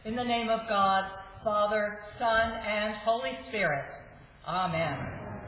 In the name of God, Father, Son, and Holy Spirit. Amen.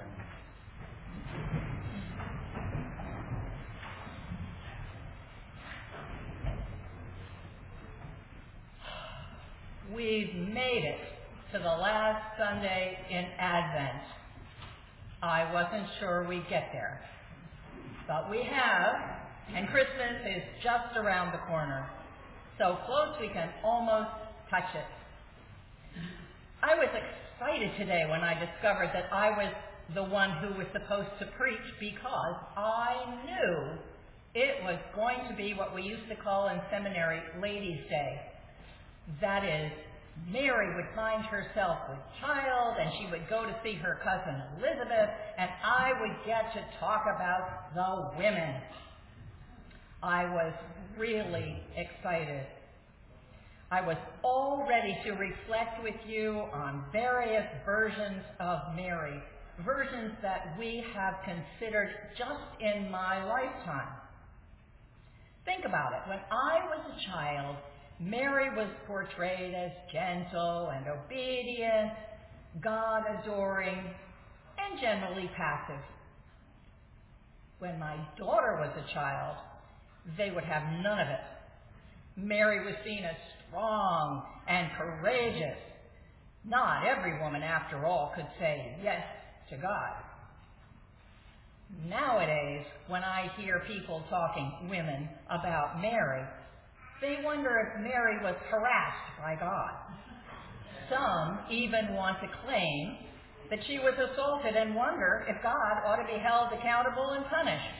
We've made it to the last Sunday in Advent. I wasn't sure we'd get there, but we have, and Christmas is just around the corner, so close we can almost touch it. I was excited today when I discovered that I was the one who was supposed to preach because I knew it was going to be what we used to call in seminary Ladies' Day. That is, Mary would find herself with child and she would go to see her cousin Elizabeth and I would get to talk about the women. I was really excited. I was all ready to reflect with you on various versions of Mary, versions that we have considered just in my lifetime. Think about it. When I was a child, Mary was portrayed as gentle and obedient, God-adoring, and generally passive. When my daughter was a child, they would have none of it. Mary was seen as strong and courageous. Not every woman, after all, could say yes to God. Nowadays, when I hear people talking women about Mary, they wonder if Mary was harassed by God. Some even want to claim that she was assaulted and wonder if God ought to be held accountable and punished.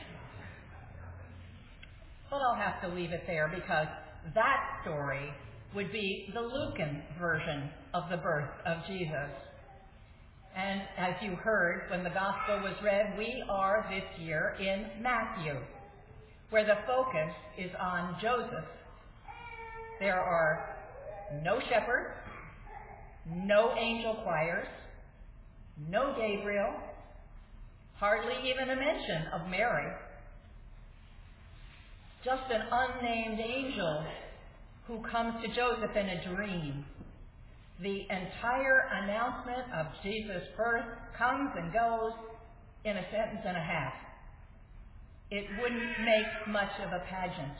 But I'll have to leave it there because that story would be the Lucan version of the birth of Jesus. And as you heard when the gospel was read, we are this year in Matthew, where the focus is on Joseph. There are no shepherds, no angel choirs, no Gabriel, hardly even a mention of Mary. Just an unnamed angel who comes to Joseph in a dream. The entire announcement of Jesus' birth comes and goes in a sentence and a half. It wouldn't make much of a pageant.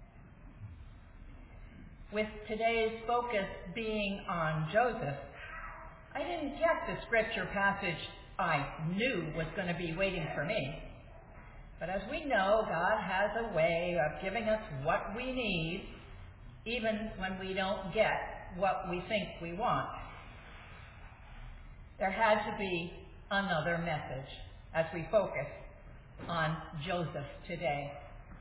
With today's focus being on Joseph, I didn't get the scripture passage I knew was going to be waiting for me. But as we know, God has a way of giving us what we need, even when we don't get what we think we want. There had to be another message as we focus on Joseph today.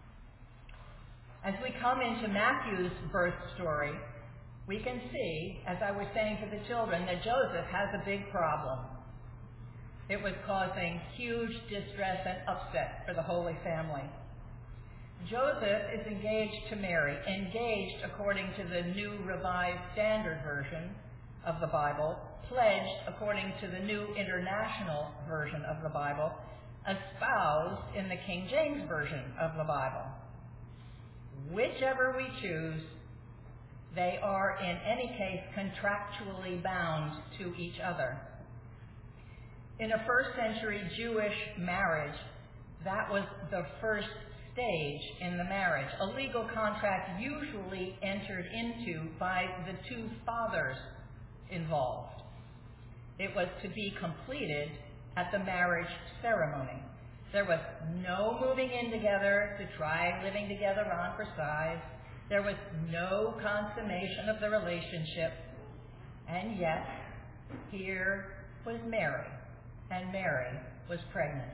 As we come into Matthew's birth story, we can see, as I was saying to the children, that Joseph has a big problem. It was causing huge distress and upset for the Holy Family. Joseph is engaged to Mary, engaged according to the New Revised Standard Version of the Bible, pledged according to the New International Version of the Bible, espoused in the King James Version of the Bible. Whichever we choose, they are in any case contractually bound to each other. In a first century Jewish marriage, that was the first stage in the marriage, a legal contract usually entered into by the two fathers involved. It was to be completed at the marriage ceremony. There was no moving in together to try living together on for size. There was no consummation of the relationship. And yet, here was Mary, and Mary was pregnant.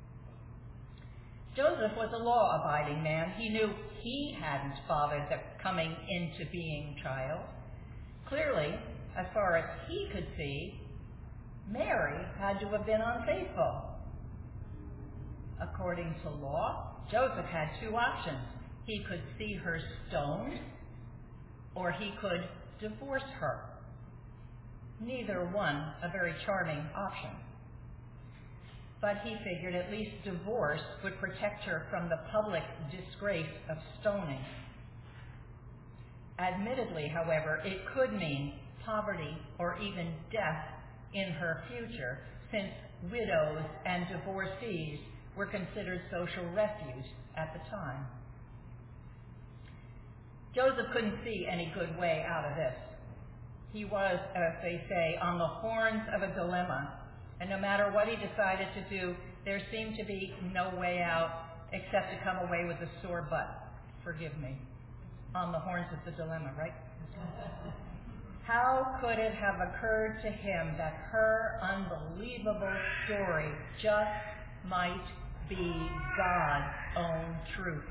Joseph was a law-abiding man. He knew he hadn't fathered the coming into being child. Clearly, as far as he could see, Mary had to have been unfaithful. According to law, Joseph had two options. He could see her stoned, or he could divorce her. Neither one a very charming option. But he figured at least divorce would protect her from the public disgrace of stoning. Admittedly, however, it could mean poverty or even death in her future, since widows and divorcees were considered social refuge at the time. Joseph couldn't see any good way out of this. He was, as they say, on the horns of a dilemma, and no matter what he decided to do, there seemed to be no way out except to come away with a sore butt. Forgive me. On the horns of the dilemma, right? How could it have occurred to him that her unbelievable story just might be God's own truth?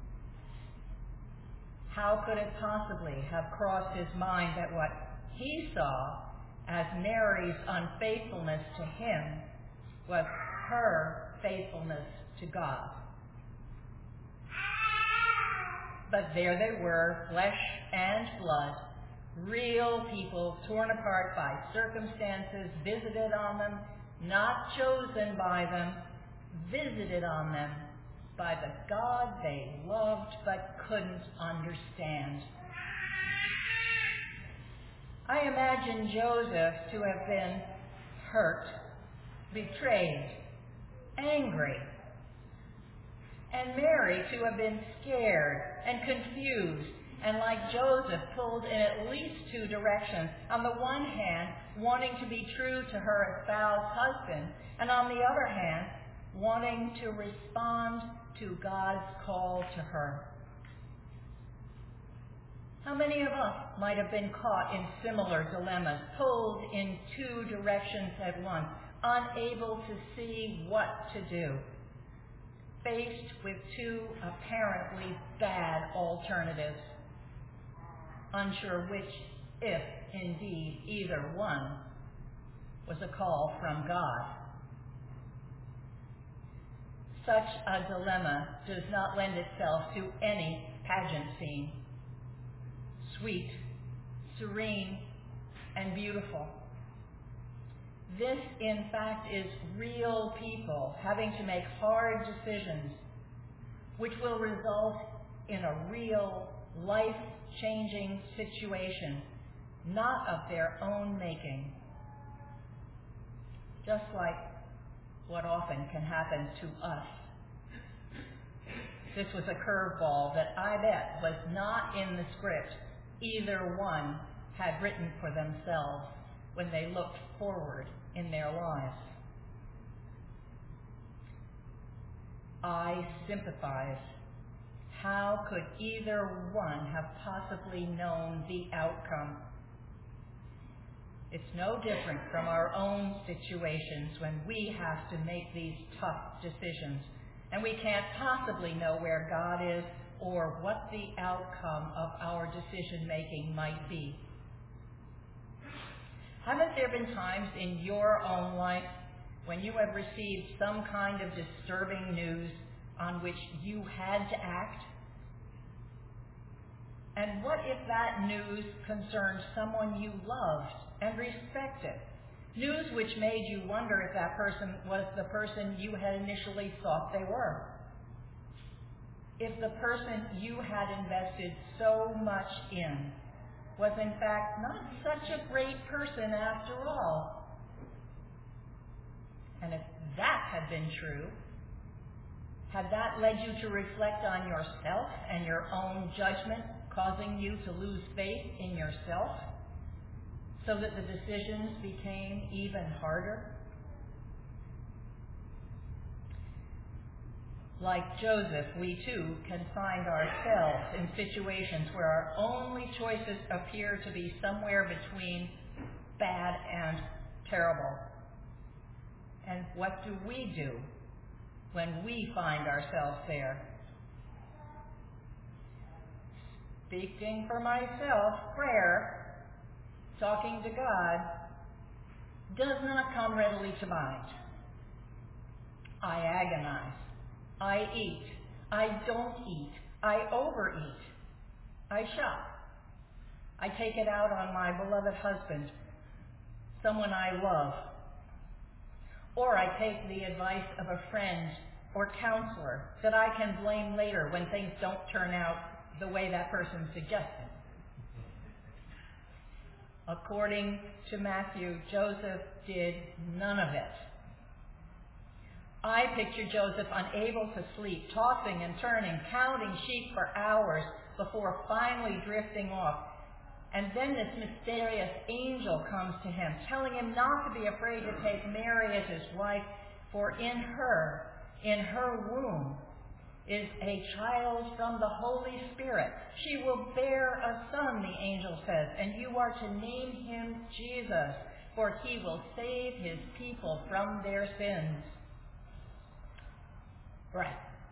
How could it possibly have crossed his mind that what he saw as Mary's unfaithfulness to him was her faithfulness to God? But there they were, flesh and blood, real people torn apart by circumstances, visited on them, not chosen by them, visited on them by the God they loved but couldn't understand. I imagine Joseph to have been hurt, betrayed, angry, and Mary to have been scared and confused, and like Joseph, pulled in at least two directions. On the one hand, wanting to be true to her espoused husband, and on the other hand, wanting to respond to God's call to her. How many of us might have been caught in similar dilemmas, pulled in two directions at once, unable to see what to do, faced with two apparently bad alternatives, unsure which, if indeed either one, was a call from God? Such a dilemma does not lend itself to any pageant scene. Sweet, serene, and beautiful. This, in fact, is real people having to make hard decisions which will result in a real, life-changing situation, not of their own making. Just like what often can happen to us. This was a curveball that I bet was not in the script either one had written for themselves when they looked forward in their lives. I sympathize. How could either one have possibly known the outcome? It's no different from our own situations when we have to make these tough decisions, and we can't possibly know where God is or what the outcome of our decision-making might be. Haven't there been times in your own life when you have received some kind of disturbing news on which you had to act? And what if that news concerned someone you loved and respected? News which made you wonder if that person was the person you had initially thought they were. If the person you had invested so much in was in fact not such a great person after all. And if that had been true, had that led you to reflect on yourself and your own judgment, causing you to lose faith in yourself, so that the decisions became even harder? Like Joseph, we too can find ourselves in situations where our only choices appear to be somewhere between bad and terrible. And what do we do when we find ourselves there? Speaking for myself, prayer, talking to God, does not come readily to mind. I agonize. I eat. I don't eat. I overeat. I shop. I take it out on my beloved husband, someone I love. Or I take the advice of a friend or counselor that I can blame later when things don't turn out the way that person suggested. According to Matthew, Joseph did none of it. I picture Joseph unable to sleep, tossing and turning, counting sheep for hours before finally drifting off. And then this mysterious angel comes to him, telling him not to be afraid to take Mary as his wife, for in her womb, is a child from the Holy Spirit. She will bear a son, the angel says, and you are to name him Jesus, for he will save his people from their sins. Right.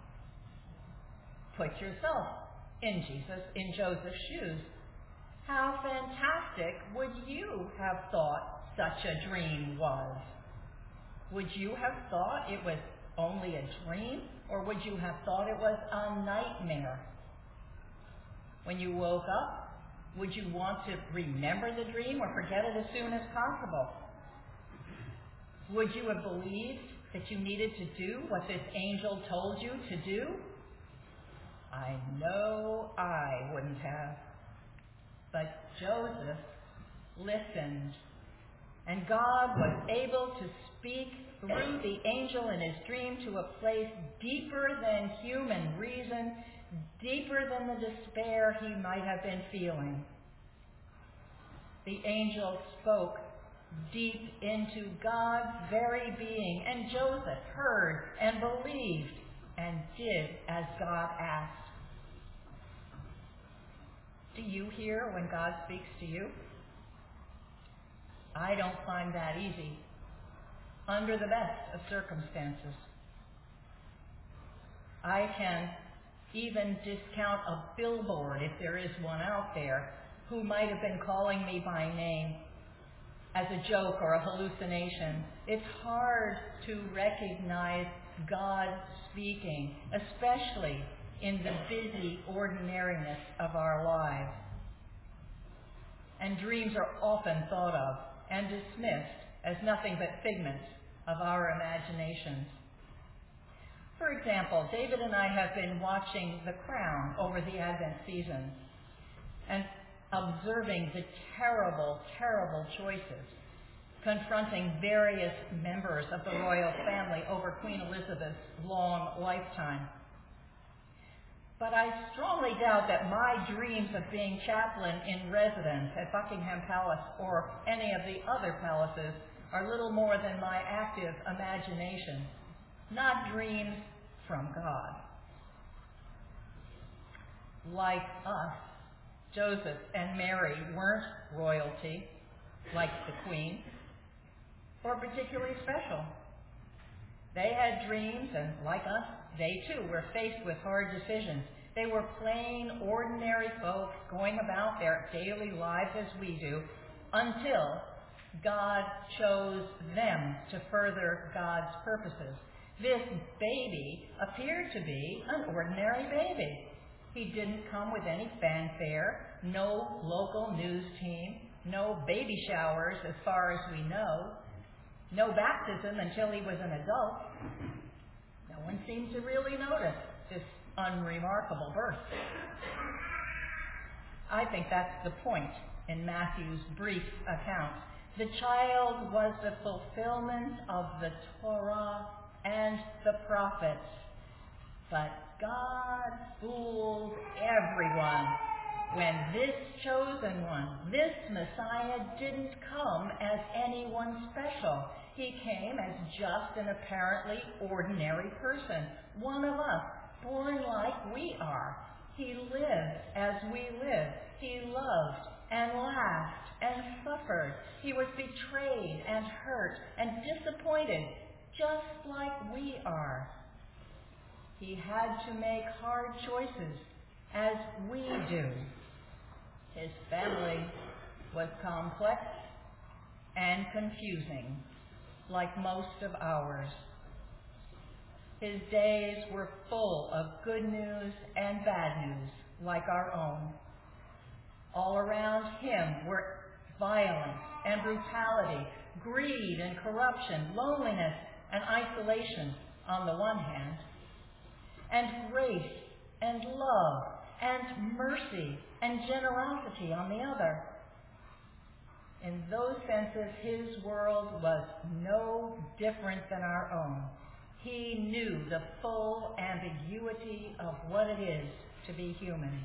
Put yourself in Joseph's shoes. How fantastic would you have thought such a dream was? Would you have thought it was only a dream, or would you have thought it was a nightmare? When you woke up, would you want to remember the dream or forget it as soon as possible? Would you have believed that you needed to do what this angel told you to do? I know I wouldn't have. But Joseph listened, and God was able to speak through the angel in his dream to a place deeper than human reason, deeper than the despair he might have been feeling. The angel spoke deep into God's very being, and Joseph heard and believed and did as God asked. Do you hear when God speaks to you? I don't find that easy under the best of circumstances. I can even discount a billboard, if there is one out there, who might have been calling me by name as a joke or a hallucination. It's hard to recognize God speaking, especially in the busy ordinariness of our lives. And dreams are often thought of and dismissed as nothing but figments of our imaginations. For example, David and I have been watching The Crown over the Advent season and observing the terrible, terrible choices confronting various members of the royal family over Queen Elizabeth's long lifetime. But I strongly doubt that my dreams of being chaplain in residence at Buckingham Palace or any of the other palaces are little more than my active imagination, not dreams from God. Like us, Joseph and Mary weren't royalty, like the Queen, or particularly special. They had dreams, and like us, they too were faced with hard decisions. They were plain, ordinary folks going about their daily lives as we do, until God chose them to further God's purposes. This baby appeared to be an ordinary baby. He didn't come with any fanfare, no local news team, no baby showers as far as we know, no baptism until he was an adult. No one seemed to really notice this unremarkable birth. I think that's the point in Matthew's brief account. The child was the fulfillment of the Torah and the prophets. But God fooled everyone when this chosen one, this Messiah, didn't come as anyone special. He came as just an apparently ordinary person, one of us, born like we are. He lived as we live. He loved and laughed and suffered. He was betrayed and hurt and disappointed, just like we are. He had to make hard choices, as we do. His family was complex and confusing, like most of ours. His days were full of good news and bad news, like our own. All around him were violence and brutality, greed and corruption, loneliness and isolation on the one hand, and grace and love and mercy and generosity on the other. In those senses, his world was no different than our own. He knew the full ambiguity of what it is to be human.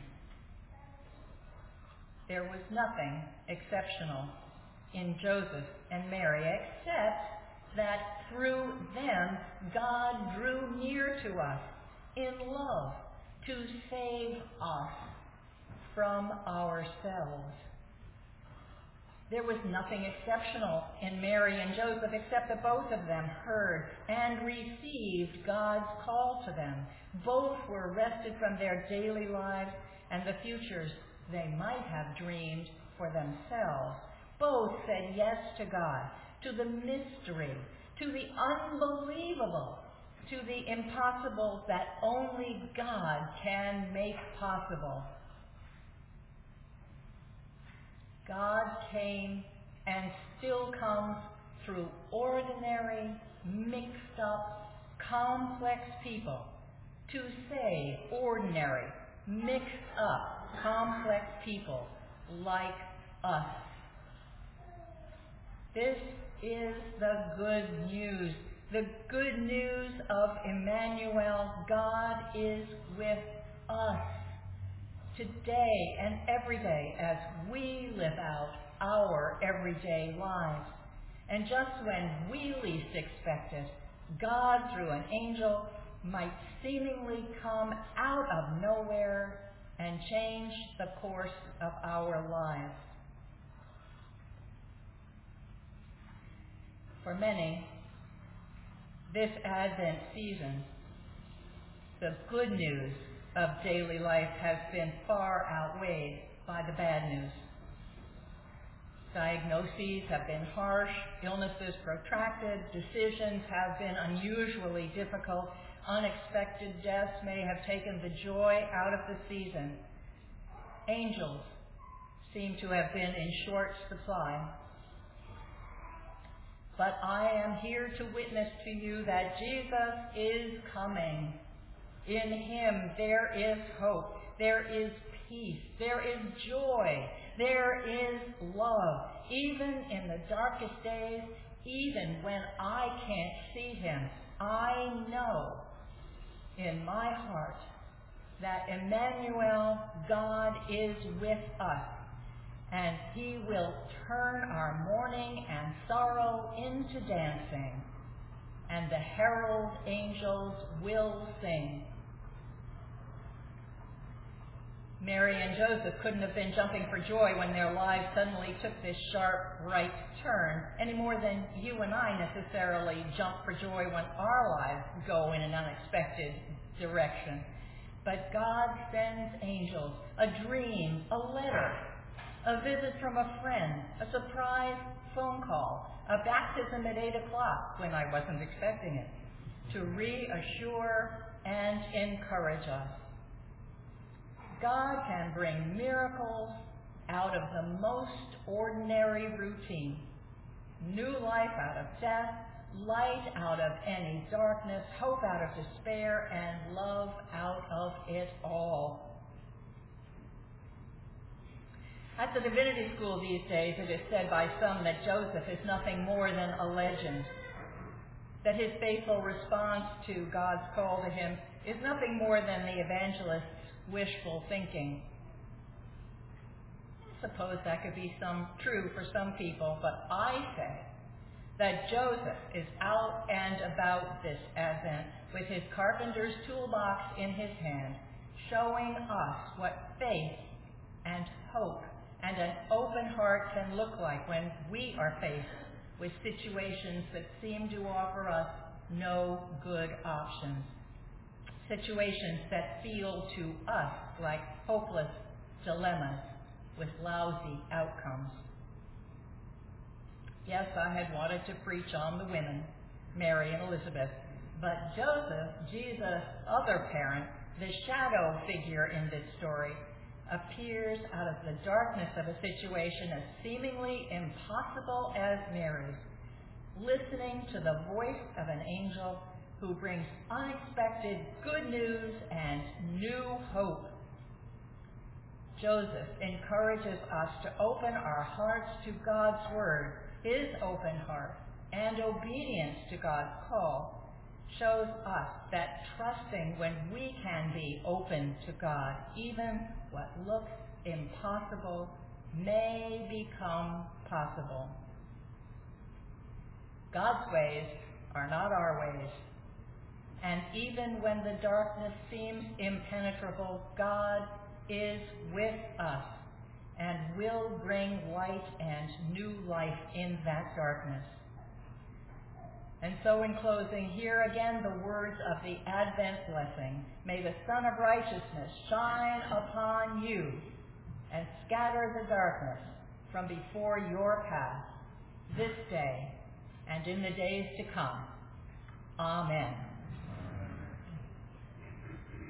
There was nothing exceptional in Joseph and Mary, except that through them, God drew near to us in love to save us from ourselves. There was nothing exceptional in Mary and Joseph except that both of them heard and received God's call to them. Both were rested from their daily lives and the futures they might have dreamed for themselves. Both said yes to God, to the mystery, to the unbelievable, to the impossible that only God can make possible. God came and still comes through ordinary, mixed up, complex people to save ordinary, mixed up, complex people like us. This is the good news. The good news of Emmanuel. God is with us today and every day as we live out our everyday lives. And just when we least expect it, God, through an angel, might seemingly come out of nowhere and change the course of our lives. For many, this Advent season, the good news of daily life has been far outweighed by the bad news. Diagnoses have been harsh, illnesses protracted, decisions have been unusually difficult, unexpected deaths may have taken the joy out of the season. Angels seem to have been in short supply. But I am here to witness to you that Jesus is coming. In him there is hope, there is peace, there is joy, there is love. Even in the darkest days, even when I can't see him, I know in my heart that Emmanuel, God, is with us. And he will turn our mourning and sorrow into dancing, and the herald angels will sing. Mary and Joseph couldn't have been jumping for joy when their lives suddenly took this sharp right turn, any more than you and I necessarily jump for joy when our lives go in an unexpected direction. But God sends angels, a dream, a letter, a visit from a friend, a surprise phone call, a baptism at 8 o'clock when I wasn't expecting it, to reassure and encourage us. God can bring miracles out of the most ordinary routine, new life out of death, light out of any darkness, hope out of despair, and love out of it all. At the divinity school these days, it is said by some that Joseph is nothing more than a legend, that his faithful response to God's call to him is nothing more than the evangelist's wishful thinking. I suppose that could be true for some people, but I say that Joseph is out and about this Advent with his carpenter's toolbox in his hand, showing us what faith and hope and an open heart can look like when we are faced with situations that seem to offer us no good options. Situations that feel to us like hopeless dilemmas with lousy outcomes. Yes, I had wanted to preach on the women, Mary and Elizabeth, but Joseph, Jesus' other parent, the shadow figure in this story, appears out of the darkness of a situation as seemingly impossible as Mary's, listening to the voice of an angel who brings unexpected good news and new hope. Joseph encourages us to open our hearts to God's word. His open heart and obedience to God's call shows us that trusting when we can be open to God, even what looks impossible, may become possible. God's ways are not our ways. And even when the darkness seems impenetrable, God is with us and will bring light and new life in that darkness. And so in closing, hear again the words of the Advent blessing. May the Sun of Righteousness shine upon you and scatter the darkness from before your path this day and in the days to come. Amen.